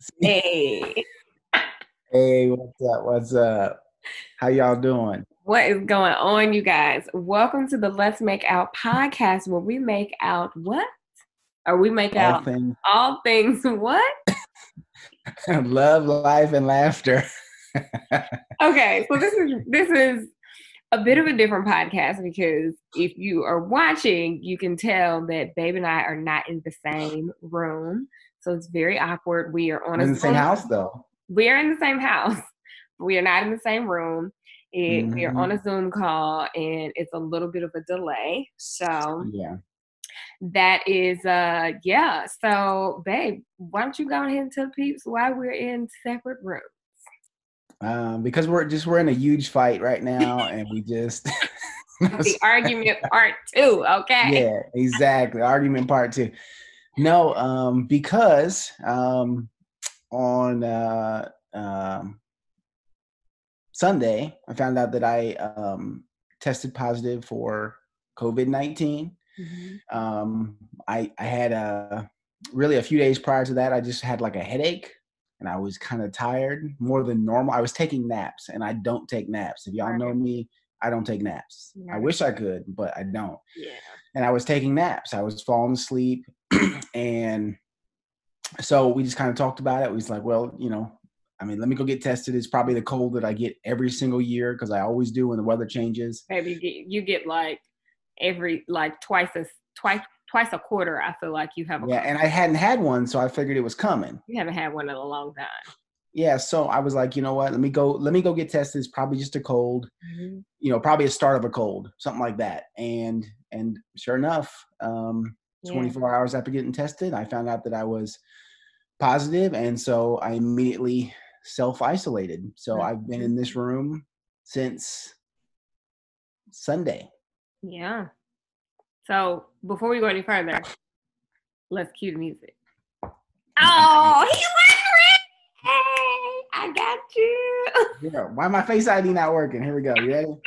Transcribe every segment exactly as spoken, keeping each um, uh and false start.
Hey, Hey, what's up? What's up? How y'all doing? what is going on, you guys? Welcome to the Let's Make Out podcast where we make out what? Or we make All out things all things what? love, life, and laughter. Okay, so this is this is a bit of a different podcast because if you are watching, you can tell that Babe and I are not in the same room. So it's very awkward. We are on We're a in the same Zoom. house, though. We are in the same house. We are not in the same room. It, we are on hmm a Zoom call and it's a little bit of a delay. So Yeah. that is uh yeah. So babe, why don't you go ahead and tell peeps why we're in separate rooms? Um, because we're just we're in a huge fight right now, and we just The argument part two, okay. yeah, exactly. Argument part two. No, um, because um, on uh, um, Sunday, I found out that I um, tested positive for COVID nineteen. Mhm. Um, I I had a really a few days prior to that, I just had like a headache and I was kind of tired more than normal. I was taking naps and I don't take naps. If y'all know Right. me, I don't take naps. I Right. wish I could, but I don't. Yeah. And I was taking naps. I was falling asleep. And so we just kind of talked about it. We was like, well, you know, I mean, let me go get tested. It's probably the cold that I get every single year because I always do when the weather changes. Baby, you get you get like every like twice a twice twice a quarter. I feel like you have a Yeah, cold. and I hadn't had one, so I figured it was coming. You haven't had one in a long time. Yeah, so I was like, you know what? Let me go. Let me go get tested. It's probably just a cold. Mhm. You know, probably a start of a cold, something like that. And and sure enough, um, Yeah. twenty-four hours after getting tested, I found out that I was positive, and so I immediately self isolated. So I've been in this Mhm. room since Sunday. Yeah. So before we go any further, let's cue the music. Oh, he went red. Hey, I got you. Yeah, why my Face I D not working? Here we go. You ready?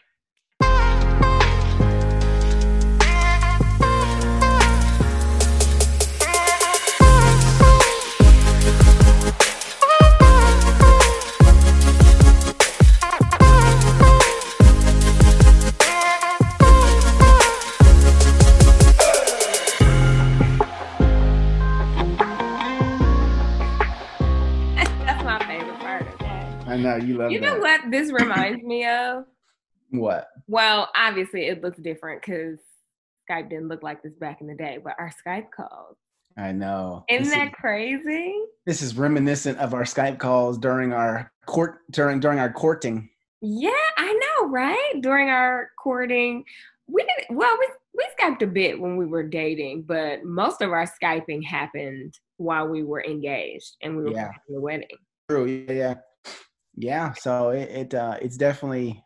That's my favorite part of that. I know you love You know that. what this reminds me of? What? Well, obviously it looks different because Skype didn't look like this back in the day, but our Skype calls. I know. Isn't This is that crazy? this is reminiscent of our Skype calls during our court during during our courting. Yeah, I know, right? During our courting, we didn't, well, we, we Skyped a bit when we were dating, but most of our Skyping happened while we were engaged and we were Yeah, planning the wedding. true. Yeah, yeah, yeah. So it, it uh, it's definitely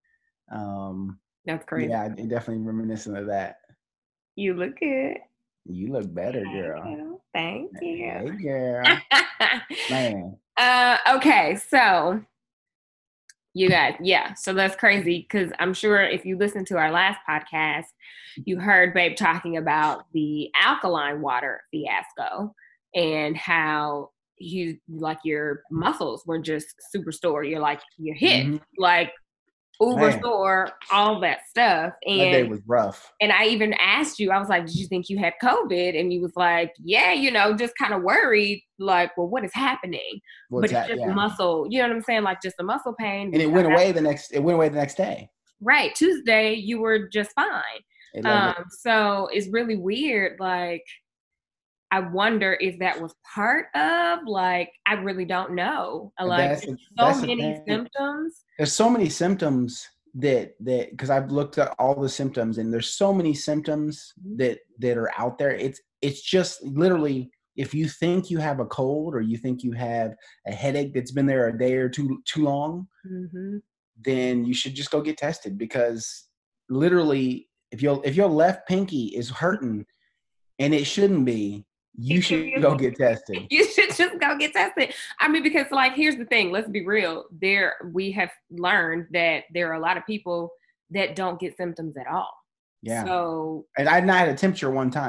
um, That's crazy. yeah, it definitely reminiscent of that. You look good. You look better, Thank girl. you. Thank you. Hey, girl, man. uh, okay, so you guys, yeah, so that's crazy because I'm sure if you listened to our last podcast, you heard Babe talking about the alkaline water fiasco and how you like your muscles were just super sore. You're like you're hit hmm like uber Man, sore, all that stuff. that day And was rough. and I even asked you, I was like, did you think you had COVID? And you was like, yeah, you know, just kind of worried, like, well, what is happening? But What's it's that? just Yeah, muscle, you know what I'm saying? Like just a muscle pain. and We it found went out, away the next. It went away the next day. right, Tuesday, you were just fine. It let go. Um, so it's really weird. Like, I wonder if that was part of, like, I really don't know. Like, That's there's the, so that's the many thing. symptoms. There's so many symptoms that that because I've looked at all the symptoms and there's so many symptoms that that are out there. It's it's just literally if you think you have a cold or you think you have a headache that's been there a day or two too long, Mm-hmm. then you should just go get tested because literally if your if your left pinky is hurting and it shouldn't be, you It could should be a go get tested. you should just go get tested. I mean, because like here's the thing, let's be real. There we have learned that there are a lot of people that don't get symptoms at all. Yeah. So And I've not had a temperature one time.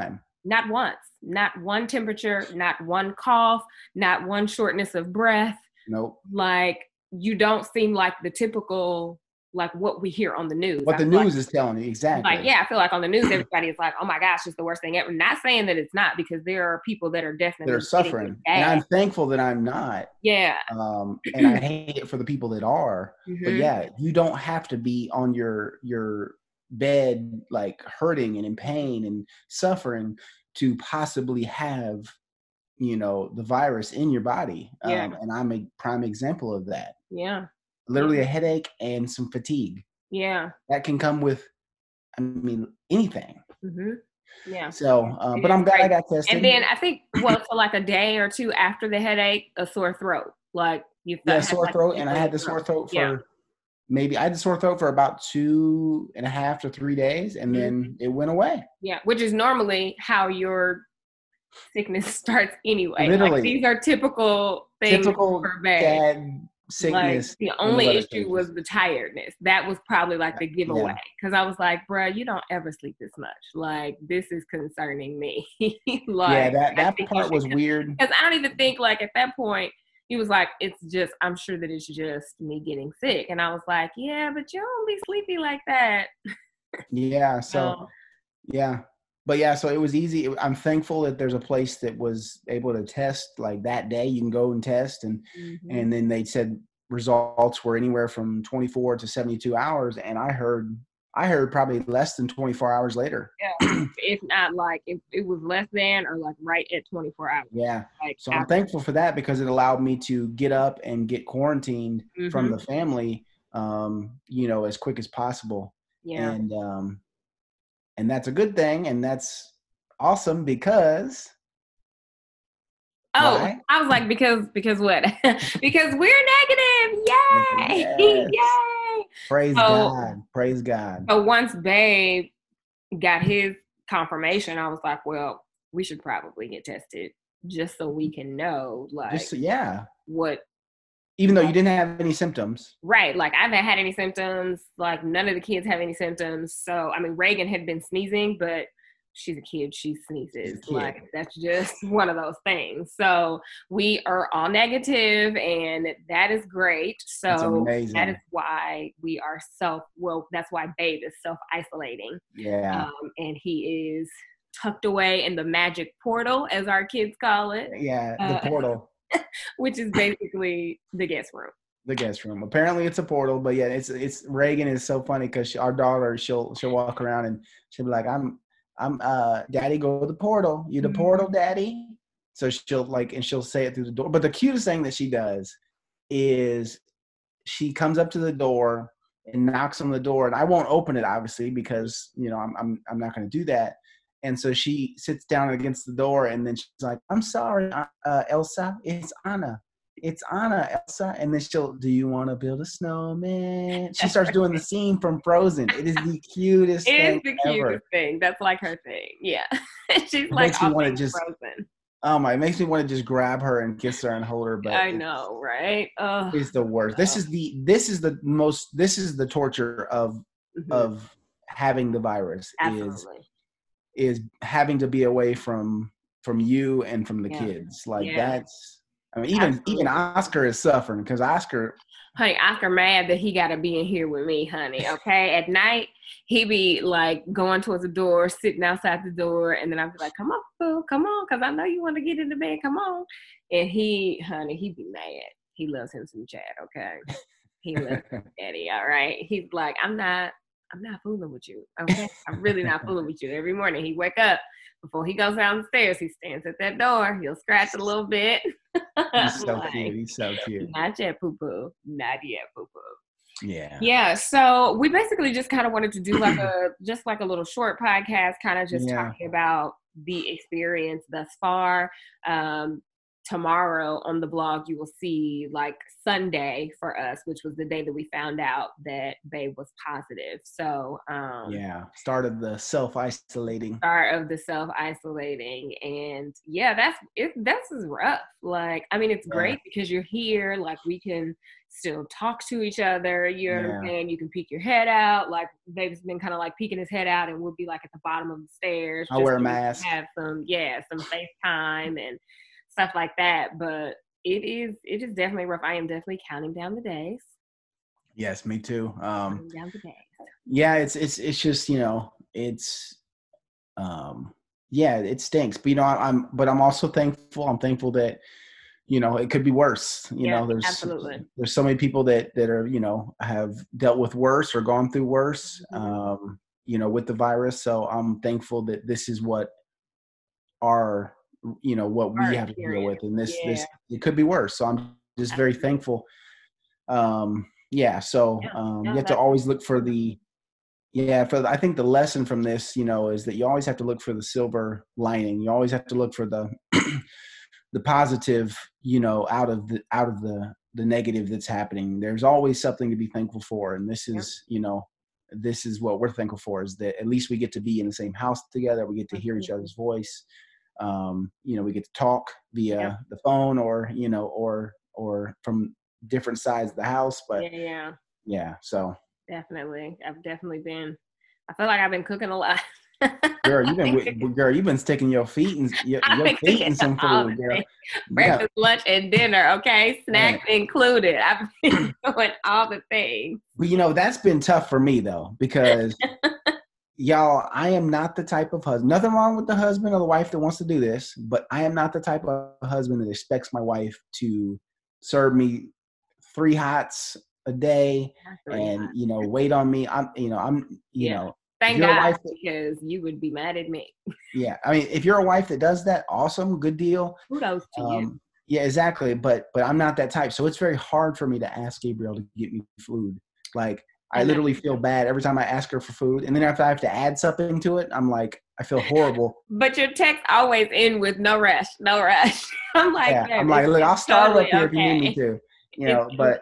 Not once. Not one temperature, not one cough, not one shortness of breath. Nope. Like, you don't seem like the typical, like what we hear on the news. What the news like, is telling you, exactly. Like, yeah, I feel like on the news, everybody is like, oh my gosh, it's the worst thing ever. Not saying that it's not, because there are people that are definitely They're suffering. And I'm thankful that I'm not. Yeah. Um, and I hate it for the people that are. Mm-hmm. But yeah, you don't have to be on your your bed, like hurting and in pain and suffering to possibly have, you know, the virus in your body. Yeah. Um, and I'm a prime example of that. Yeah. Literally yeah. a headache and some fatigue. Yeah. That can come with, I mean, anything. Mm-hmm. Yeah. So, uh, but I'm glad I got tested. And then I think, well, for like a day or two after the headache, a sore throat. Like you yeah, sore throat, like, and I had the sore throat for yeah. maybe I had the sore throat for about two and a half to three days, and mm-hmm. then it went away. Yeah, which is normally how your sickness starts anyway. Literally, like, these are typical things typical for bad. Dad sickness. Like, the only issue was the tiredness. That was probably like the giveaway, because yeah. I was like, "Bruh, you don't ever sleep this much. Like, this is concerning me." Like, yeah, that that part was weird. Because I don't even think, like, at that point, he was like, "It's just, I'm sure that it's just me getting sick," and I was like, "Yeah, but you don't be sleepy like that." Yeah. So, um, yeah. But yeah, so it was easy. I'm thankful that there's a place that was able to test like that day. You can go and test, and mm-hmm. and then they said results were anywhere from twenty-four to seventy-two hours. And I heard, I heard probably less than twenty-four hours later. Yeah, if not like if it was less than or like right at twenty-four hours. Yeah. Like, so I'm thankful for that, because it allowed me to get up and get quarantined mm-hmm. from the family, um, you know, as quick as possible. Yeah. And um. And that's a good thing, and that's awesome because. Oh, why? I was like, because because what? Because we're negative! Yay! Yes. Yay! Praise so, God! Praise God! So once Babe got his confirmation, I was like, well, we should probably get tested just so we can know, like, just so, yeah, what. Even though you didn't have any symptoms. Right. Like, I haven't had any symptoms. Like, none of the kids have any symptoms. So, I mean, Reagan had been sneezing, but she's a kid. She sneezes. Kid. Like, that's just one of those things. So, we are all negative, and that is great. So, that is why we are self, well, that's why Babe is self-isolating. Yeah. Um, and he is tucked away in the magic portal, as our kids call it. Yeah, the uh, portal. Which is basically the guest room. The guest room. Apparently, it's a portal, but yeah, it's it's Reagan is so funny because our daughter she'll she'll walk around and she'll be like, "I'm I'm uh Daddy, go to the portal. You the mm-hmm. portal, Daddy." So she'll like and she'll say it through the door. But the cutest thing that she does is she comes up to the door and knocks on the door, and I won't open it obviously because you know I'm I'm I'm not going to do that. And so she sits down against the door, and then she's like, "I'm sorry, uh, Elsa. It's Anna. It's Anna, Elsa." And then she'll, "Do you want to build a snowman?" She starts doing the scene from Frozen. It is the cutest it thing It is the ever. cutest thing. That's like her thing. Yeah. She's it like makes me want to just, Frozen. Oh my! It makes me want to just grab her and kiss her and hold her. But I know, right? Oh, it's the worst. This is the this is the most. This is the torture of mm-hmm. of having the virus. Absolutely. Is, is having to be away from from you and from the yeah. kids. Like yeah. that's I mean even Absolutely. even Oscar is suffering because Oscar honey Oscar mad that he got to be in here with me, honey. Okay, at night he be like going towards the door, sitting outside the door, and then I'd be like, "Come on, boo, come on, because I know you want to get into bed, come on." And he honey he be mad. He loves him some Chad. Okay, he loves Daddy. All right, he's like, I'm not I'm not fooling with you, okay? I'm really not fooling with you. Every morning he wake up, before he goes downstairs, he stands at that door. He'll scratch a little bit. He's so like, cute. He's so cute. Not yet, poo-poo. Not yet, poo-poo. Yeah. Yeah, so we basically just kind of wanted to do like a, just like a little short podcast, kind of just yeah. talking about the experience thus far. Um, tomorrow on the blog, you will see like Sunday for us, which was the day that we found out that Babe was positive. So, um, yeah, start of the self-isolating. Start of the self-isolating. And yeah, that's it. That's is rough. Like, I mean, it's Yeah. great because you're here. Like, we can still talk to each other. You know Yeah. what I'm saying? You can peek your head out. Like, Babe's been kind of like peeking his head out, and we'll be like at the bottom of the stairs. I'll wear a so we can mask. Have some, yeah, some FaceTime and stuff like that. But it is, it is definitely rough. I am definitely counting down the days. Yes, me too. Um, Counting down the days. yeah, it's it's it's just, you know, it's um yeah, it stinks. But you know, I, I'm but I'm also thankful. I'm thankful that, you know, it could be worse. You Yeah, know, there's absolutely. there's so many people that that are, you know, have dealt with worse or gone through worse, Mhm. um, you know, with the virus. So I'm thankful that this is what our, you know, what we Our have to deal with, and this Yeah. this it could be worse. So I'm just very Absolutely. thankful. Um, yeah, so Yeah, um, no, you have to that's always look for the yeah. For the, I think the lesson from this, you know, is that you always have to look for the silver lining. You always have to look for the the positive, you know, out of the out of the the negative that's happening. There's always something to be thankful for, and this Yep. is, you know, this is what we're thankful for, is that at least we get to be in the same house together. We get to hear each Mhm. other's voice. Um, you know, we get to talk via Yep. the phone, or, you know, or or from different sides of the house. But Yeah, yeah, yeah, so definitely. I've definitely been. I feel like I've been cooking a lot. girl, you've I've been been with, cooking. girl, you've been sticking your feet and your, I've your been feet cooking in some all the food, girl. things, Yeah, breakfast, lunch, and dinner. Okay, yeah. snacks included. I've been doing all the things. But you know, that's been tough for me though, because y'all, I am not the type of husband. Nothing wrong with the husband or the wife that wants to do this, but I am not the type of husband that expects my wife to serve me three hots a day Not three and, hot. you know, wait on me. I'm, you know, I'm, you Yeah. know, if Thank you're a God, wife that, because you would be mad at me. yeah, I mean, if you're a wife that does that, awesome, good deal. Kudos to you. Um, yeah, exactly. But but I'm not that type, so it's very hard for me to ask Gabrielle to get me food. Like, I And literally feel bad every time I ask her for food, and then after I have to add something to it, I'm like, I feel horrible. but your text always end with no rush, no rush. I'm like, Yeah, I'm babe, like, it's, look, it's I'll starve up totally here if you need me okay. to, you It's know. But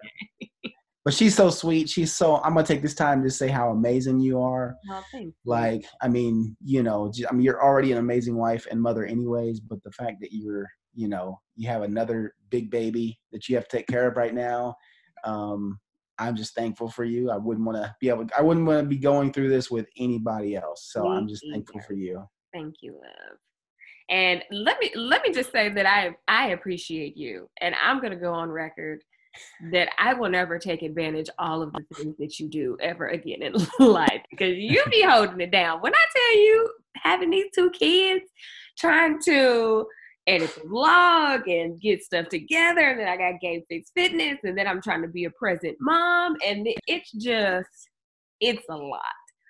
but she's so sweet. She's so. I'm gonna take this time to say how amazing you are. no, thank you. Like, I mean, you know, j- I mean, you're already an amazing wife and mother, anyways. But the fact that you're, you know, you have another big baby that you have to take care of right now, um, I'm just thankful for you. I wouldn't want to be able. I wouldn't want to be going through this with anybody else. So I'm Me just thankful either. for you. Thank you, love. And let me let me just say that I I appreciate you, and I'm gonna go on record that I will never take advantage all of the things that you do ever again in life, because you be holding it down. When I tell you, having these two kids, trying to edit the vlog and get stuff together, and then I got Game Fix Fitness, and then I'm trying to be a present mom, and it's just it's a lot.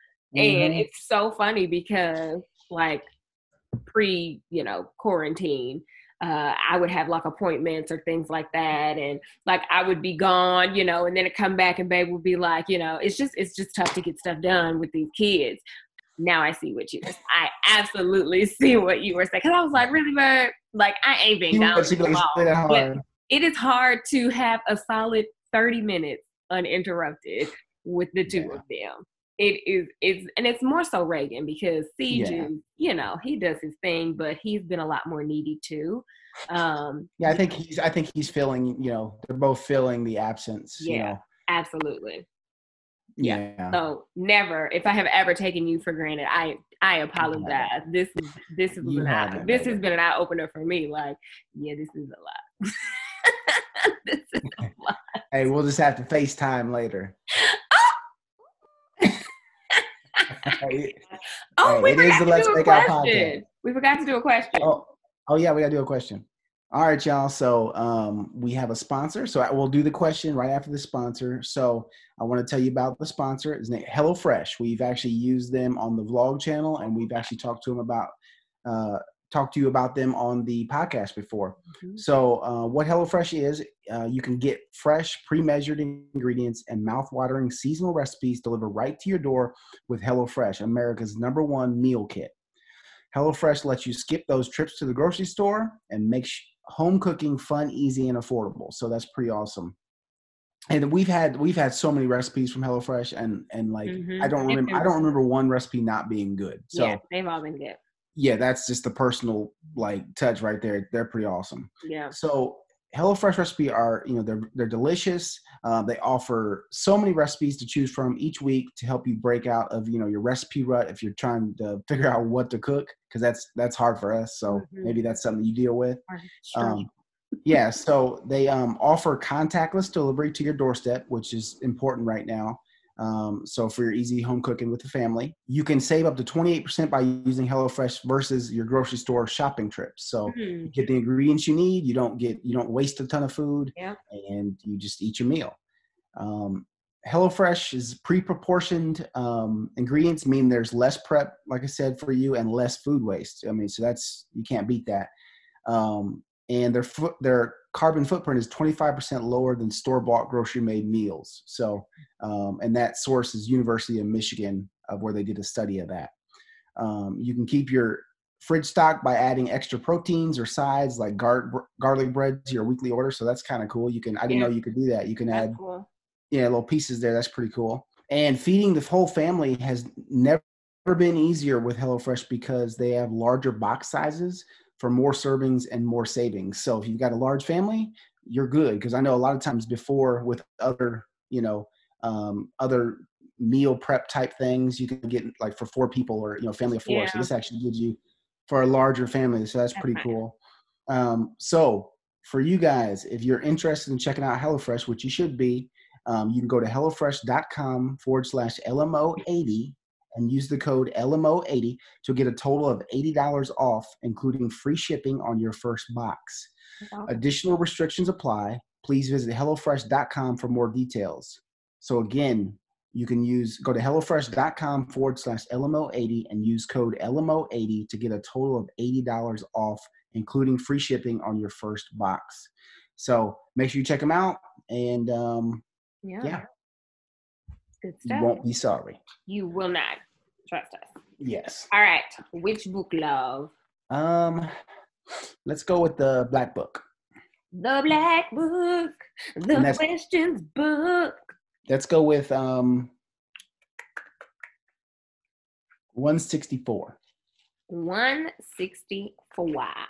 And Mm-hmm. it's so funny because, like, pre, you know, quarantine, uh, I would have like appointments or things like that, and like I would be gone, you know, and then it come back and Babe would be like, you know, it's just it's just tough to get stuff done with these kids. Now I see what you were. I absolutely see what you were saying, because I was like, really, Babe? Like, I ain't been She gone would. She this goes long, that but hard. it is hard to have a solid thirty minutes uninterrupted with the two Yeah. of them. It is, it's, and it's more so Reagan, because Siege Yeah. is, you know, he does his thing, but he's been a lot more needy too. Um, Yeah, I think he's. I think he's feeling. You know, they're both feeling the absence. You yeah, know. absolutely. Yeah. Yeah. So never, if I have ever taken you for granted, I I apologize. This is this is You an eye, haven't, this baby. has been an eye opener for me. Like, yeah, this is a lot. This is a lot. Hey, we'll just have to FaceTime later. Hey, Oh, hey, we it is the forgot to Let's do a Make Out podcast. question. We forgot to do a question. Oh, oh yeah, we gotta do a question. All right, y'all. So um, we have a sponsor. So I will do the question right after the sponsor. So I want to tell you about the sponsor. His name HelloFresh. We've actually used them on the vlog channel, and we've actually talked to them about uh, talked to you about them on the podcast before. Mhm. So uh, what HelloFresh is, uh, you can get fresh, pre-measured ingredients and mouth-watering seasonal recipes delivered right to your door with HelloFresh, America's number one meal kit. HelloFresh lets you skip those trips to the grocery store and make sh- home cooking, fun, easy, and affordable. So that's pretty awesome. And we've had we've had so many recipes from HelloFresh, and and like Mm-hmm. I don't remember I don't remember one recipe not being good. So yeah, they've all been good. Yeah, that's just the personal like touch right there. They're pretty awesome. Yeah. So HelloFresh recipe are, you know, they're they're delicious. Uh, they offer so many recipes to choose from each week to help you break out of, you know, your recipe rut if you're trying to figure out what to cook, because that's that's hard for us. So Mm-hmm. maybe that's something you deal with. Um, yeah, so they um, offer contactless delivery to your doorstep, which is important right now. Um, so for your easy home cooking with the family, you can save up to twenty-eight percent by using HelloFresh versus your grocery store shopping trips. So Mm-hmm. you get the ingredients you need. You don't get, you don't waste a ton of food, yeah. and you just eat your meal. Um, HelloFresh is pre-proportioned um, ingredients, mean there's less prep, like I said, for you, and less food waste. I mean, so that's, you can't beat that. Um, and their foot, their carbon footprint is twenty-five percent lower than store-bought grocery-made meals. So, um, and that source is University of Michigan, of where they did a study of that. Um, you can keep your fridge stocked by adding extra proteins or sides like gar- garlic bread to your weekly order. So that's kind of cool. You can, I didn't yeah. know you could do that. You can That's add, cool. yeah, little pieces there. That's pretty cool. And feeding the whole family has never been easier with HelloFresh because they have larger box sizes for more servings and more savings. So if you've got a large family, you're good. Because I know a lot of times before with other, you know, um, other meal prep type things, you can get like for four people or, you know, family of four. Yeah. So this actually gives you for a larger family. So that's, that's pretty nice. Cool. Um, so for you guys, if you're interested in checking out HelloFresh, which you should be, um, you can go to HelloFresh.com forward slash LMO80 and use the code L M O eighty to get a total of eighty dollars off, including free shipping on your first box. Awesome. Additional restrictions apply. Please visit HelloFresh dot com for more details. So again, you can use, go to HelloFresh.com forward slash LMO80 and use code L M O eighty to get a total of eighty dollars off, including free shipping on your first box. So make sure you check them out, and um, yeah. yeah. Good stuff. You won't be sorry. You will not. Trust us. Yes. All right. Which book, love? Um, let's go with the Black Book. The Black Book. The questions book. Let's go with um one sixty-four. one sixty-four.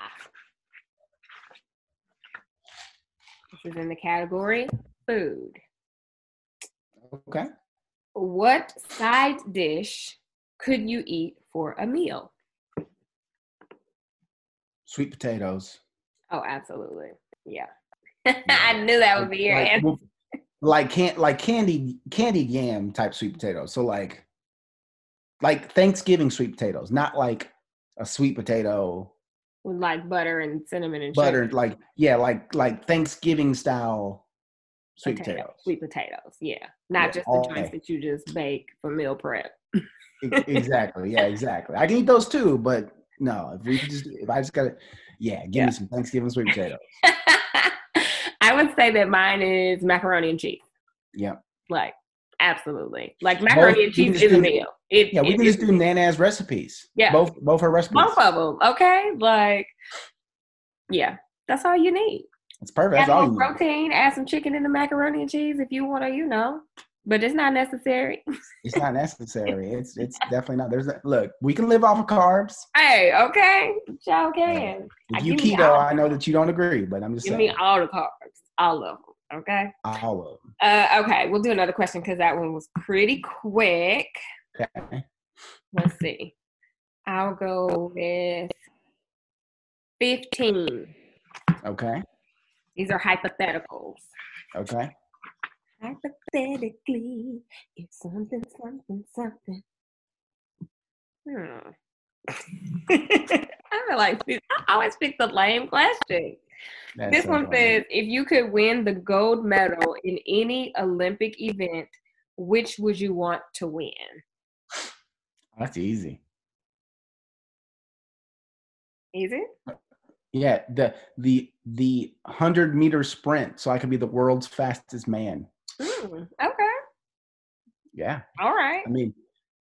This is in the category food. Okay. What side dish could you eat for a meal? Sweet potatoes. Oh, absolutely. Yeah. yeah. I knew that would be your like, answer. Well, like can like candy candied yam type sweet potatoes. So like like Thanksgiving sweet potatoes, not like a sweet potato with like butter and cinnamon and butter, sugar. like yeah, like like Thanksgiving style sweet Potato, potatoes. Sweet potatoes, yeah. Not yeah, just the joints that you just bake for meal prep. Exactly. Yeah, exactly. I can eat those too, but no, if we just if I just gotta yeah, give yeah. me some Thanksgiving sweet potatoes. I would say that mine is macaroni and cheese. Yeah. Like, absolutely. Like macaroni both, and cheese is do, a meal. It, yeah, we it, can it, just do Nana's recipes. Yeah. Both both her recipes. Both of them. Okay. Like, yeah. That's all you need. It's perfect. Add That's all you need. Protein, add some chicken in the macaroni and cheese if you want to, you know. But it's not necessary. It's not necessary. It's it's definitely not. There's a, look, we can live off of carbs. Hey, okay. Y'all can. If you keto, I know that you don't agree, but I'm just give saying. Give me all the carbs. All of them. Okay? All of them. Uh, okay, we'll do another question because that one was pretty quick. Okay. Let's see. I'll go with fifteen. Okay. These are hypotheticals. Okay. Hypothetically, it's something, something, something. Hmm. I feel like I always pick the lame question. That's this so one funny. Says, if you could win the gold medal in any Olympic event, which would you want to win? That's easy. Easy? Yeah, the the the hundred meter sprint, so I could be the world's fastest man. Mm, okay. Yeah. All right. I mean,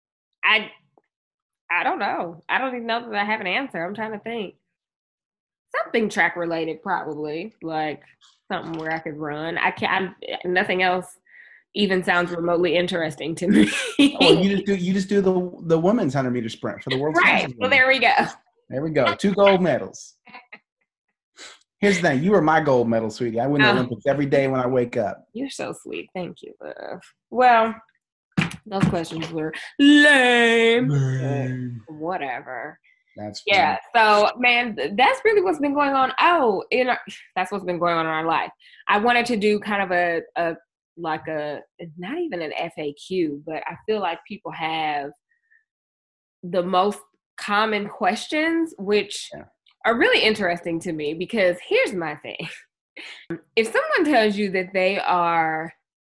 I I don't know. I don't even know that I have an answer. I'm trying to think. Something track related, probably, like something where I could run. I can't. I'm, nothing else even sounds remotely interesting to me. Oh, well, you just do you just do the the women's hundred meter sprint for the world's Right. fastest Well, women. there we go. There we go. Two gold medals. Here's the thing. You were my gold medal, sweetie. I win the Oh. Olympics every day when I wake up. You're so sweet. Thank you, love. Well, those questions were lame. Lame. Whatever. That's yeah. So, man, that's really what's been going on. Oh, in our, that's what's been going on in our life. I wanted to do kind of a, a like a not even an F A Q, but I feel like people have the most common questions, which yeah. are really interesting to me, because here's my thing. If someone tells you that they are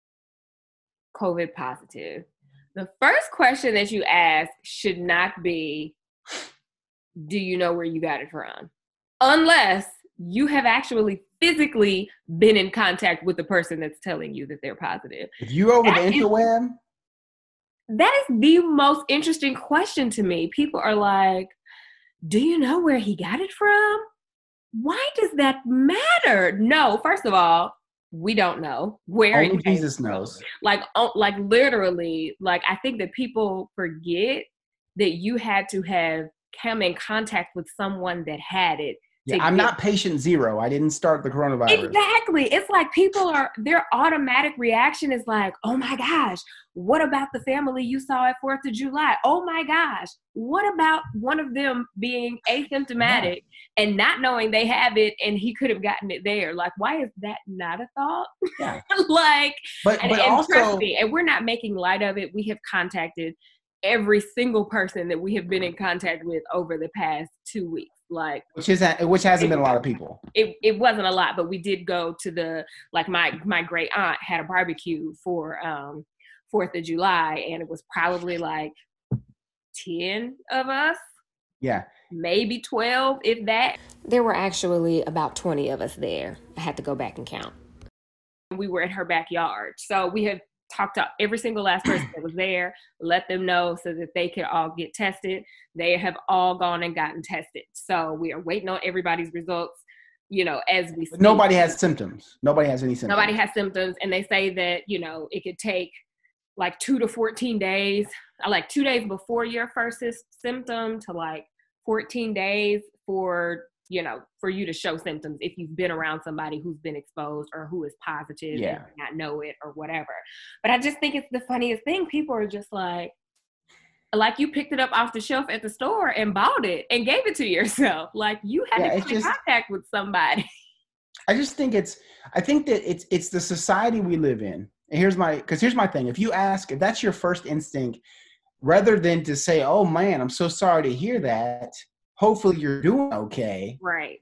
COVID positive, the first question that you ask should not be, do you know where you got it from? Unless you have actually physically been in contact with the person that's telling you that they're positive. If you're over that the interweb? Is, that is the most interesting question to me. People are like, do you know where he got it from? Why does that matter? No, first of all, we don't know where. Only Jesus knows. Like, oh, like literally, like I think that people forget that you had to have come in contact with someone that had it. Yeah, I'm not patient zero. I didn't start the coronavirus. Exactly. It's like people are, their automatic reaction is like, oh my gosh, what about the family you saw at fourth of July? Oh my gosh, what about one of them being asymptomatic yeah. and not knowing they have it and he could have gotten it there? Like, why is that not a thought? Yeah. like, but, and, but and also, trust me, and we're not making light of it. We have contacted every single person that we have been in contact with over the past two weeks. Like, which is which hasn't it, been a lot of people. It it wasn't a lot, but we did go to the, like my my great aunt had a barbecue for um fourth of July, and it was probably like ten of us. Yeah. Maybe twelve, if that. There were actually about twenty of us there. I had to go back and count. We were in her backyard. So we had talked to every single last person that was there, let them know so that they could all get tested. They have all gone and gotten tested. So we are waiting on everybody's results, you know, as we speak. Nobody has symptoms. Nobody has any symptoms. Nobody has symptoms. And they say that, you know, it could take like two to fourteen days, like two days before your first symptom to like fourteen days for, you know, for you to show symptoms if you've been around somebody who's been exposed or who is positive yeah. and not know it or whatever. But I just think it's the funniest thing. People are just like, like you picked it up off the shelf at the store and bought it and gave it to yourself. Like you had yeah, to come in contact with somebody. I just think it's, I think that it's, it's the society we live in. And here's my, cause here's my thing. If you ask, if that's your first instinct, rather than to say, oh man, I'm so sorry to hear that, hopefully you're doing okay. Right.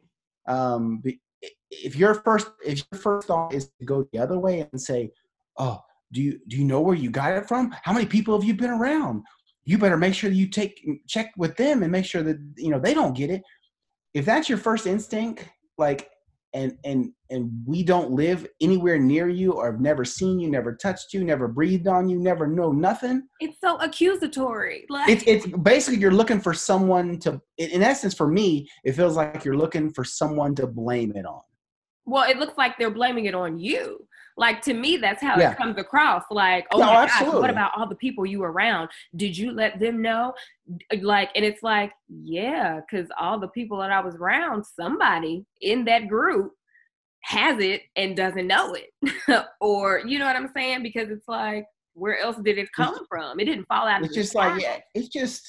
Um, if your first, if your first thought is to go the other way and say, oh, do you, do you know where you got it from? How many people have you been around? You better make sure you take, check with them and make sure that, you know, they don't get it. If that's your first instinct, like, and, and, and we don't live anywhere near you or have never seen you, never touched you, never breathed on you, never know nothing. It's so accusatory. Like it's, it's basically, you're looking for someone to, in essence, for me, it feels like you're looking for someone to blame it on. Well, it looks like they're blaming it on you. Like, to me, that's how yeah. it comes across. Like, oh yeah, my absolutely. gosh, what about all the people you were around? Did you let them know? Like, and it's like, yeah, because all the people that I was around, somebody in that group has it and doesn't know it. Or, you know what I'm saying? Because it's like, where else did it come it's, from? It didn't fall out of It's the just sky. like, yeah, it's just,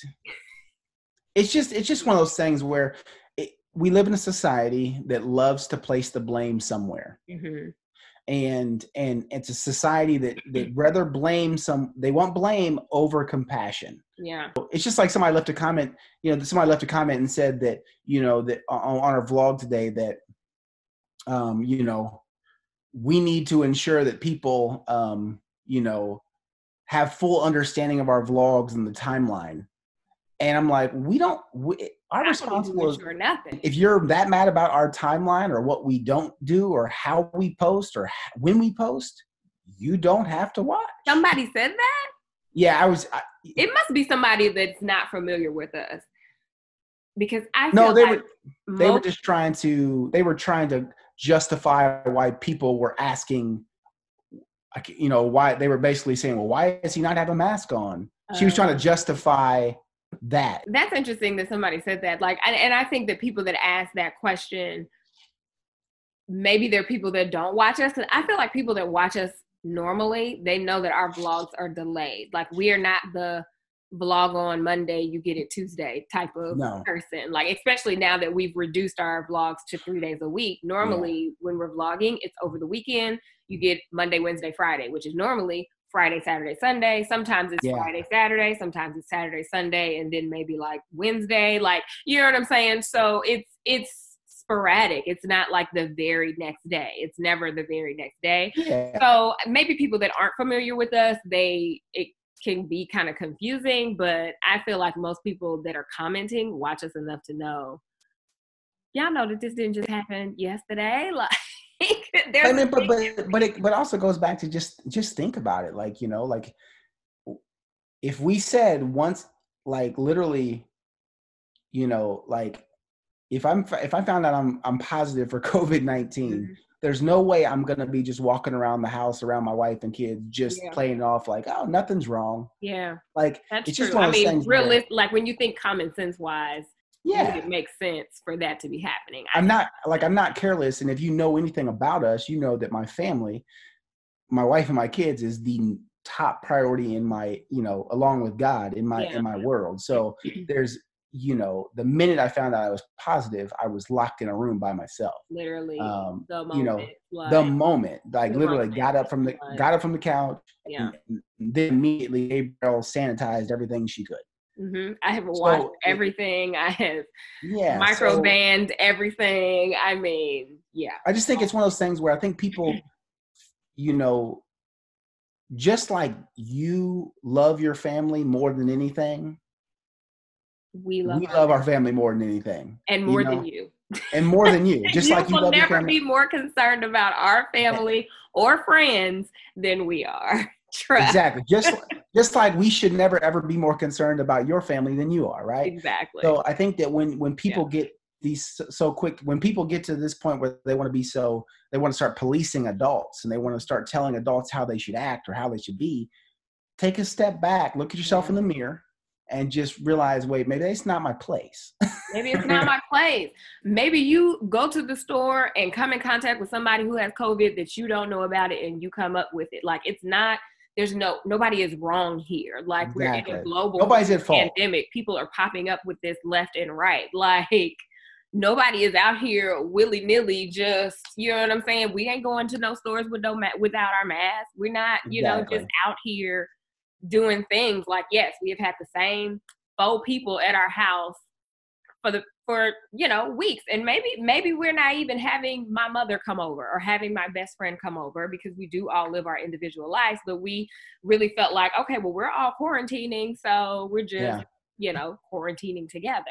it's just, it's just one of those things where it, we live in a society that loves to place the blame somewhere. Mm-hmm. And and it's a society that that rather blame some, they want blame over compassion. Yeah. It's just like somebody left a comment, you know, somebody left a comment and said that, you know, that on, on our vlog today that, um, you know, we need to ensure that people, um, you know, have full understanding of our vlogs and the timeline. And I'm like, we don't, we, our responsibility is, nothing. If you're that mad about our timeline or what we don't do or how we post or when we post, you don't have to watch. Somebody said that? Yeah, I was. I, it must be somebody that's not familiar with us. Because I feel No, they like were they were most, just trying to they were trying to justify why people were asking, like, you know, why they were basically saying, well, why does he not have a mask on? She was trying to uh, justify that. that's interesting that somebody said that. Like, and, and I think that people that ask that question, maybe they're people that don't watch us. Cause I feel like people that watch us normally, they know that our vlogs are delayed. Like, we are not the vlog on Monday, you get it Tuesday type of No. person. Like, especially now that we've reduced our vlogs to three days a week. Normally, yeah. when we're vlogging, it's over the weekend. You get Monday, Wednesday, Friday, which is normally Friday, Saturday, Sunday. Sometimes it's yeah. Friday, Saturday. Sometimes it's Saturday, Sunday, and then maybe like Wednesday. Like, you know what I'm saying? So it's it's sporadic. It's not like the very next day. It's never the very next day. Yeah. So maybe people that aren't familiar with us, they it can be kind of confusing, but I feel like most people that are commenting watch us enough to know, y'all know that this didn't just happen yesterday. Like, I mean, but but but it but also goes back to just just think about it. Like, you know, like if we said once, like literally, you know, like if I'm if I found out I'm I'm positive for COVID nineteen, mm-hmm. there's no way I'm gonna be just walking around the house around my wife and kids, just yeah. playing it off like, oh, nothing's wrong. Yeah, like that's it's true. just one I of those mean, things realistic. Like when you think common sense wise. Yeah, it makes sense for that to be happening. I'm not like I'm not careless, and if you know anything about us, you know that my family, my wife and my kids, is the top priority in my, you know, along with God in my yeah. in my world. So there's, you know, the minute I found out I was positive, I was locked in a room by myself. Literally, um, the moment, you know, like, the moment, like the literally moment. got up from the Like, got up from the couch, yeah, and then immediately Gabrielle sanitized everything she could. Mm-hmm. I have watched so, everything. I have yeah, micro banned so, everything. I mean, yeah. I just think it's one of those things where I think people, you know, just like you love your family more than anything, we love, we our, love our family more than anything. And more you know? than you. And more than you. Just you like you will love never your family. be more concerned about our family or friends than we are. Trust. Exactly. Just just like we should never ever be more concerned about your family than you are, right? Exactly. So I think that when when people yeah. get these so quick, when people get to this point where they want to be so, they want to start policing adults and they want to start telling adults how they should act or how they should be, take a step back, look at yourself yeah. in the mirror, and just realize, wait, maybe it's not my place. Maybe it's not my place. Maybe you go to the store and come in contact with somebody who has COVID that you don't know about it, and you come up with it. Like, it's not, there's no, nobody is wrong here. Like, exactly. we're in a global Nobody's at fault. pandemic. People are popping up with this left and right. Like, nobody is out here willy-nilly just, you know what I'm saying? We ain't going to no stores with no ma- without our mask. We're not, you exactly. know, just out here doing things. Like, yes, we have had the same four people at our house for the for you know weeks, and maybe maybe we're not even having my mother come over or having my best friend come over, because we do all live our individual lives, but we really felt like, okay, well, we're all quarantining, so we're just yeah. you know quarantining together.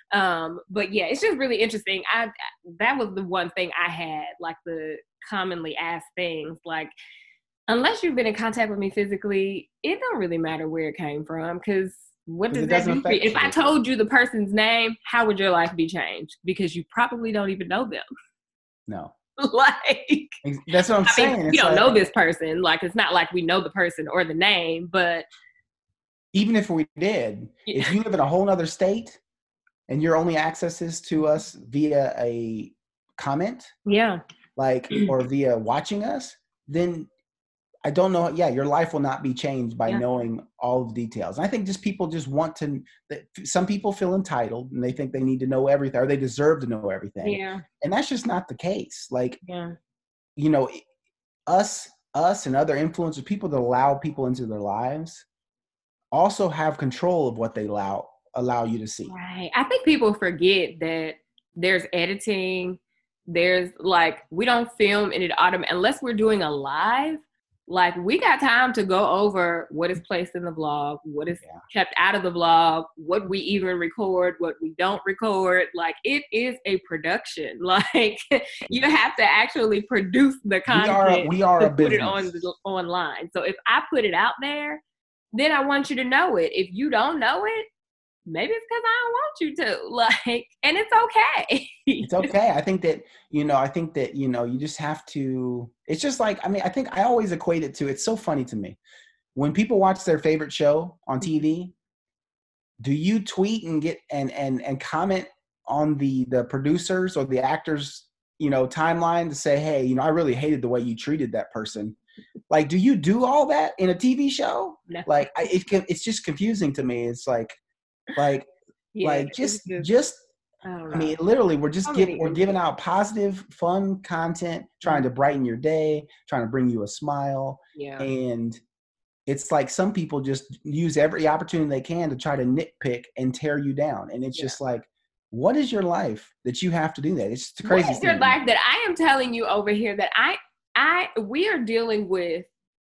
Um but yeah, it's just really interesting. I that was the one thing I had, like the commonly asked things, like, unless you've been in contact with me physically, it don't really matter where it came from, because what does that do for you? If I told you the person's name, how would your life be changed? Because you probably don't even know them. No. Like, that's what I'm I saying. Mean, we don't like, know this person. Like, it's not like we know the person or the name, but even if we did, yeah. if you live in a whole nother state and your only access is to us via a comment, yeah, like, or via watching us, then I don't know. Yeah, your life will not be changed by yeah. knowing all of the details. And I think just people just want to, some people feel entitled and they think they need to know everything, or they deserve to know everything. Yeah. And that's just not the case. Like, yeah. you know, us, us and other influencers, people that allow people into their lives, also have control of what they allow, allow you to see. Right. I think people forget that there's editing. There's like, we don't film and it automate unless we're doing a live. Like, we got time to go over what is placed in the vlog, what is yeah. kept out of the vlog, what we even record, what we don't record. Like, it is a production. Like, you have to actually produce the content. We are, we are to a put business. it on the, online. So if I put it out there, then I want you to know it. If you don't know it, maybe it's because I don't want you to. Like, and it's okay. It's okay. I think that, you know, I think that, you know, you just have to, it's just like, I mean, I think I always equate it to, it's so funny to me. When people watch their favorite show on T V, do you tweet and get and and and comment on the the producers or the actors, you know, timeline to say, hey, you know, I really hated the way you treated that person? Like, do you do all that in a T V show? No. Like, I, it can, it's just confusing to me. It's like, like, Yeah, like just, just, just. I, don't know. I mean, literally, we're just So giving, we're many giving out positive, fun content, trying to brighten your day, trying to bring you a smile, yeah. and it's like some people just use every opportunity they can to try to nitpick and tear you down, and it's Yeah. just like, what is your life that you have to do that? It's the craziest What is your thing. life that I am telling you over here that I, I, we are dealing with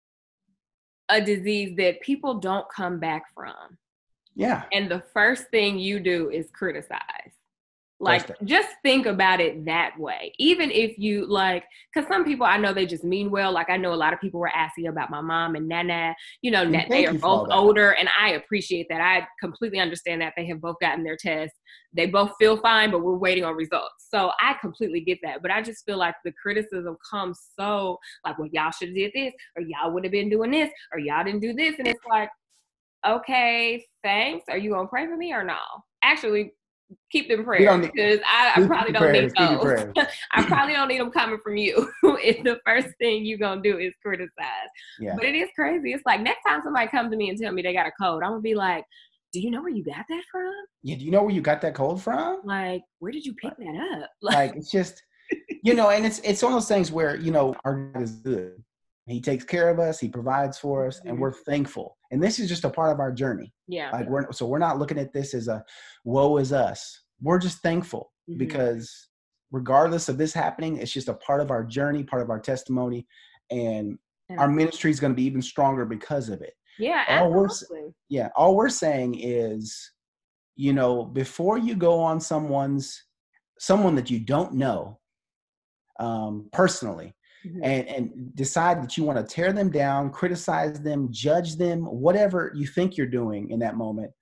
a disease that people don't come back from. Yeah. And the first thing you do is criticize. Like, just think about it that way. Even if you like, because some people I know they just mean well. Like, I know a lot of people were asking about my mom and Nana. You know, And they are both older, and I appreciate that. I completely understand that they have both gotten their tests. They both feel fine, but we're waiting on results. So I completely get that. But I just feel like the criticism comes so like, well, y'all should have did this, or y'all would have been doing this, or y'all didn't do this, and it's like, okay, thanks. Are you gonna pray for me or no? Actually, keep them prayers because I, I probably don't prayers, need those. I probably don't need them coming from you if the first thing you're going to do is criticize. Yeah. But it is crazy. It's like next time somebody comes to me and tell me they got a cold, I'm going to be like, do you know where you got that from? Yeah, do you know where you got that cold from? Like, where did you pick that up? Like, like it's just, you know, and it's it's one of those things where, you know, our God is good. He takes care of us. He provides for us, and we're thankful. And this is just a part of our journey. Yeah. Like we're so we're not looking at this as a woe is us. We're just thankful mm-hmm. because regardless of this happening, it's just a part of our journey, part of our testimony, and yeah. our ministry is going to be even stronger because of it. Yeah, all absolutely. We're, yeah, all we're saying is, you know, before you go on someone's someone that you don't know um, personally. Mm-hmm. And, and decide that you want to tear them down, criticize them, judge them, whatever you think you're doing in that moment.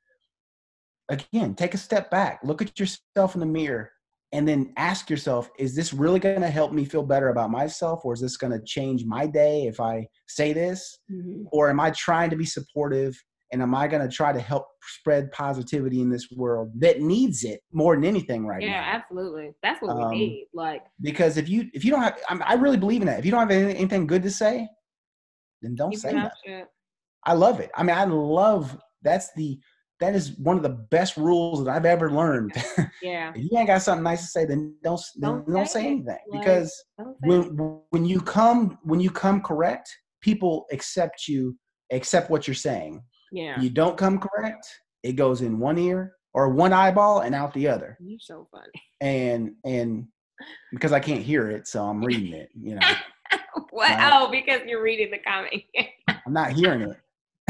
Again, take a step back, look at yourself in the mirror, and then ask yourself, is this really going to help me feel better about myself? Or is this going to change my day if I say this? Mm-hmm. Or am I trying to be supportive? And am I going to try to help spread positivity in this world that needs it more than anything right yeah, now? Yeah, absolutely. That's what um, we need. Like, because if you if you don't have, I, mean, I really believe in that. If you don't have anything good to say, then don't say nothing. I love it. I mean, I love that's the that is one of the best rules that I've ever learned. Yeah. If you ain't got something nice to say, then don't then don't, don't say, say anything. Like, because when anything. when you come when you come correct, people accept you, accept what you're saying. Yeah. You don't come correct, it goes in one ear or one eyeball and out the other. You're so funny. And and because I can't hear it, so I'm reading it, you know. What? Right? Oh, because you're reading the comment. I'm not hearing it.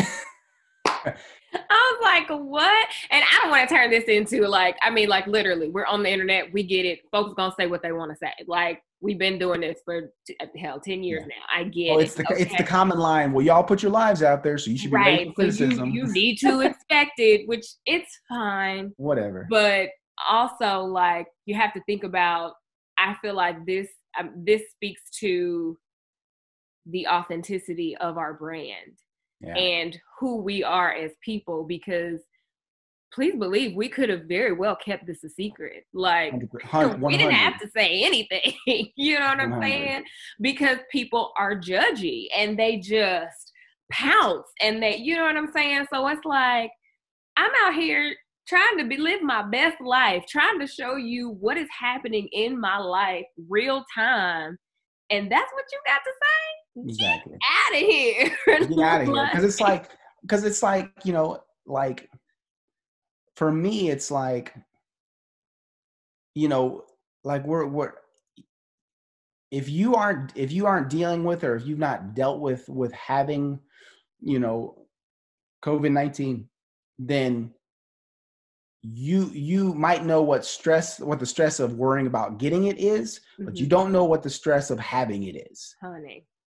I was like, what? And I don't want to turn this into like, I mean, like literally, we're on the internet. We get it. Folks gonna say what they want to say. Like, we've been doing this for hell ten years yeah. now. I get well, it's it. The, okay. It's the common line. Well, y'all put your lives out there, so you should be right. ready for criticism. So you, you need to expect it, which it's fine. Whatever. But also, like, you have to think about. I feel like this. Um, this speaks to the authenticity of our brand. Yeah. And who we are as people, because please believe we could have very well kept this a secret. Like, one hundred we didn't have to say anything. You know what I'm one hundred saying? Because people are judgy and they just pounce and they, you know what I'm saying? So it's like, I'm out here trying to be, live my best life, trying to show you what is happening in my life real time. And that's what you got to say? Exactly. Get out of here. Get out of here. Because it's like, because it's like, you know, like for me, it's like, you know, like we're we're if you aren't if you aren't dealing with or if you've not dealt with with having, you know, COVID nineteen, then you you might know what stress what the stress of worrying about getting it is, mm-hmm. but you don't know what the stress of having it is. Honey.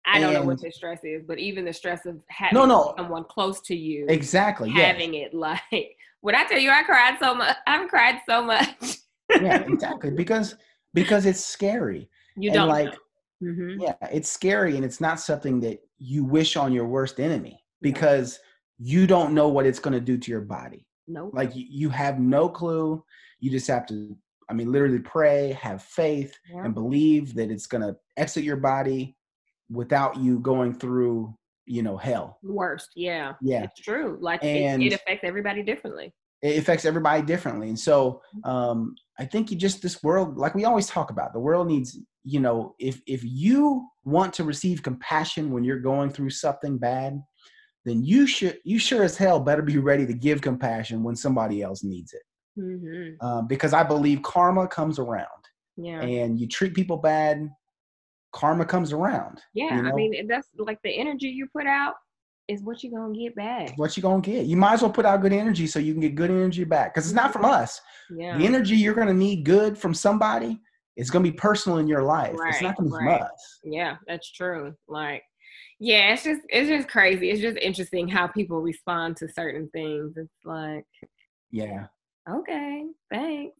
I don't know what And the stress is, but even the stress of no, having no, someone close to you, exactly. Yes. having it like, when I tell you I cried so much, I've cried so much. Yeah, exactly. Because, because it's scary. You And don't know. like, Mm-hmm. yeah, it's scary, and it's not something that you wish on your worst enemy, No. because you don't know what it's going to do to your body. Nope. Like you, you have no clue. You just have to, I mean, literally pray, have faith, Yeah. and believe that it's going to exit your body without you going through, you know, hell. Worst. Yeah. Yeah. It's true. Like And it, it affects everybody differently. It affects everybody differently. And so um, I think you just, this world, like we always talk about, the world needs, you know, if, if you want to receive compassion when you're going through something bad, then you should, you sure as hell better be ready to give compassion when somebody else needs it. Mm-hmm. Um, because I believe karma comes around. Yeah. And you treat people bad, karma comes around. Yeah. You know? I mean, that's like the energy you put out is what you're going to get back. What you going to get. You might as well put out good energy so you can get good energy back. Because it's not from us. Yeah. The energy you're going to need good from somebody is going to be personal in your life. Right, it's not going to be right. from us. Yeah, that's true. Like, yeah, it's just, it's just crazy. It's just interesting how people respond to certain things. It's like, yeah. Okay, thanks.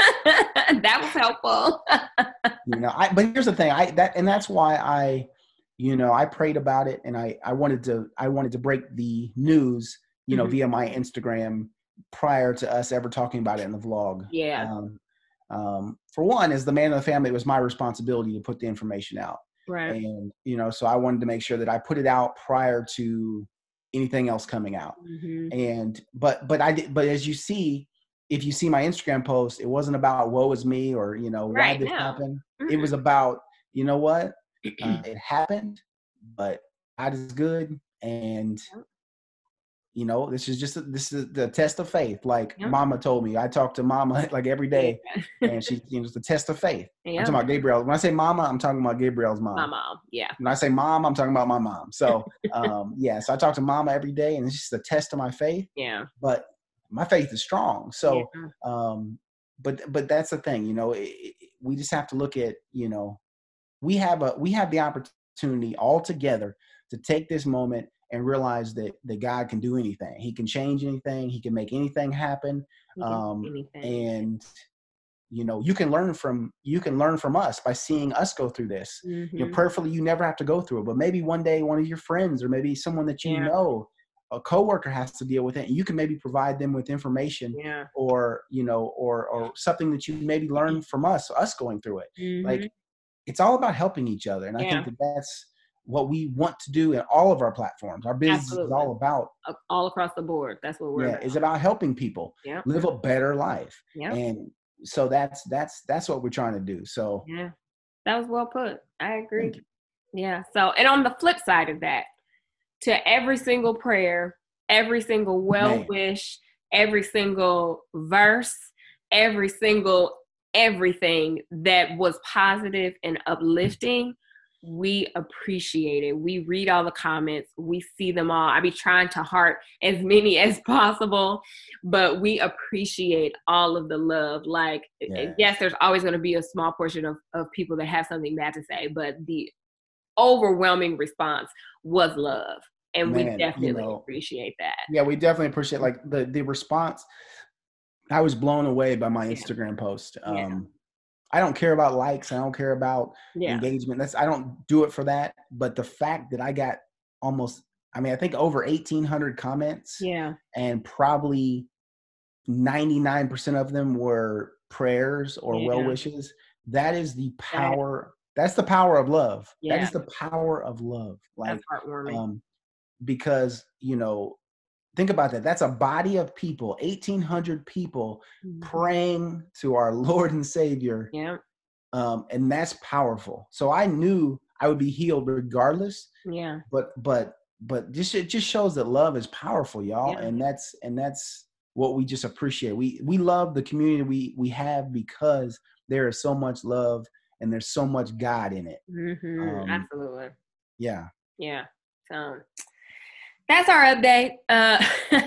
That was helpful. You know, I, but here's the thing, I, that, and that's why I, you know, I prayed about it, and I, I wanted to, I wanted to break the news, you know, mm-hmm. via my Instagram prior to us ever talking about it in the vlog. Yeah. Um, um, for one, as the man of the family, it was my responsibility to put the information out. Right. And, you know, so I wanted to make sure that I put it out prior to anything else coming out. Mm-hmm. And, but, but I did, but as you see, if you see my Instagram post, it wasn't about woe is me or, you know, right, why this no. happened. Mm-hmm. It was about, you know what, uh, it happened, but God is good. And, you know, this is just, a, this is the test of faith. Like yep. Mama told me, I talk to Mama like every day yeah. and she, you know, it's the test of faith. Yeah. I'm talking about Gabriel. When I say Mama, I'm talking about Gabriel's mom. My mom. Yeah. When I say mom, I'm talking about my mom. So, um, yeah, so I talk to Mama every day, and it's just a test of my faith. Yeah. But my faith is strong. So, yeah. um, but, but that's the thing, you know, it, it, we just have to look at, you know, we have a, we have the opportunity all together to take this moment and realize that, that God can do anything. He can change anything. He can make anything happen. Um, anything. And, you know, you can learn from, you can learn from us by seeing us go through this. Mm-hmm. You know, prayerfully, you never have to go through it, but maybe one day one of your friends or maybe someone that you yeah. know, a coworker has to deal with it. And you can maybe provide them with information yeah. or, you know, or, or something that you maybe learn from us, us going through it. Mm-hmm. Like, it's all about helping each other. And yeah. I think that that's what we want to do in all of our platforms. Our business Absolutely. Is all about. All across the board. That's what we're yeah, about. It's about helping people yeah. live a better life. Yeah. And so that's, that's, that's what we're trying to do. So yeah, that was well put. I agree. Yeah. So, and on the flip side of that, to every single prayer, every single well wish, every single verse, every single everything that was positive and uplifting, we appreciate it. We read all the comments. We see them all. I be trying to heart as many as possible, but we appreciate all of the love. Like, yes, yes there's always going to be a small portion of, of people that have something bad to say, but the overwhelming response was love. And Man, we definitely you know, appreciate that. Yeah, we definitely appreciate like the, the response. I was blown away by my Instagram yeah. post. Um, yeah. I don't care about likes. I don't care about yeah. engagement. That's I don't do it for that. But the fact that I got almost, I mean, I think over eighteen hundred comments. Yeah. And probably ninety-nine percent of them were prayers or yeah. well wishes. That is the power. That, that's the power of love. Yeah. That is the power of love. Like, that's heartwarming. Um, because, you know, think about that. That's a body of people, eighteen hundred people mm-hmm. praying to our Lord and Savior. Yeah. Um, and that's powerful. So I knew I would be healed regardless. Yeah. But, but, but just, it just shows that love is powerful, y'all. Yeah. And that's, and that's what we just appreciate. We, we love the community we, we have because there is so much love and there's so much God in it. Mm-hmm. Um, Absolutely. Yeah. Yeah. So, that's our update. Uh,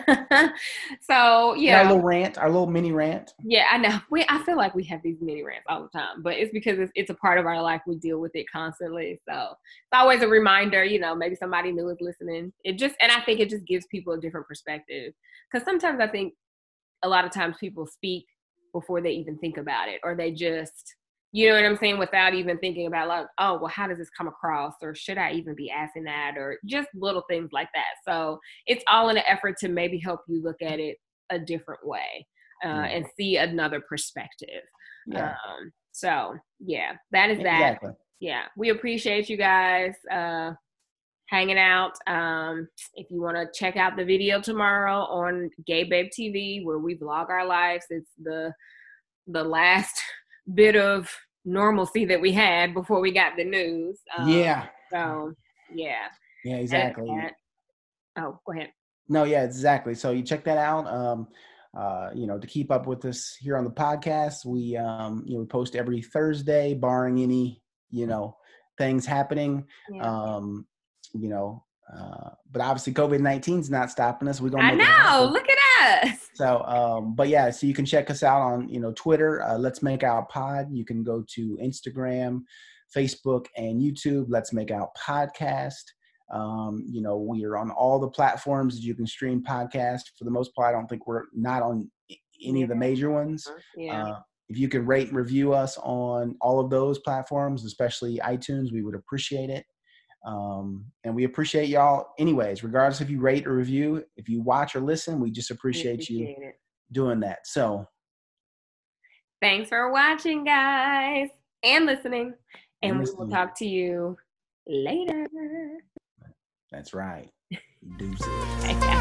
so yeah, our little rant, our little mini rant. Yeah, I know. We I feel like we have these mini rants all the time, but it's because it's, it's a part of our life. We deal with it constantly, so it's always a reminder. You know, maybe somebody new is listening. It just, and I think it just gives people a different perspective, because sometimes I think a lot of times people speak before they even think about it, or they just, you know what I'm saying, without even thinking about like, oh, well, how does this come across, or should I even be asking that, or just little things like that. So it's all in an effort to maybe help you look at it a different way, uh, yeah. and see another perspective. Yeah. Um, so yeah, that is exactly. that. Yeah, we appreciate you guys uh, hanging out. Um, if you want to check out the video tomorrow on Gay Babe T V, where we vlog our lives, it's the the last bit of normalcy that we had before we got the news. Um, yeah. So yeah. Yeah, exactly. That, oh, go ahead. No, yeah, exactly. So you check that out. Um, uh, you know, to keep up with us here on the podcast, we um, you know, we post every Thursday, barring any, you know, things happening. Yeah. Um, you know, uh, but obviously COVID nineteen is not stopping us. We're gonna I make know. Look at us. So, um, but yeah, so you can check us out on, you know, Twitter, uh, Let's Make Out Pod. You can go to Instagram, Facebook, and YouTube, Let's Make Out Podcast. Um, you know, we are on all the platforms that you can stream podcasts. For the most part, I don't think we're not on any yeah. of the major ones. Yeah. Uh, if you can rate and review us on all of those platforms, especially iTunes, we would appreciate it. Um, and we appreciate y'all anyways, regardless if you rate or review. If you watch or listen, we just appreciate, we appreciate you it. doing that. So thanks for watching, guys, and listening. And, and we listening. will talk to you later. That's right. Deuces.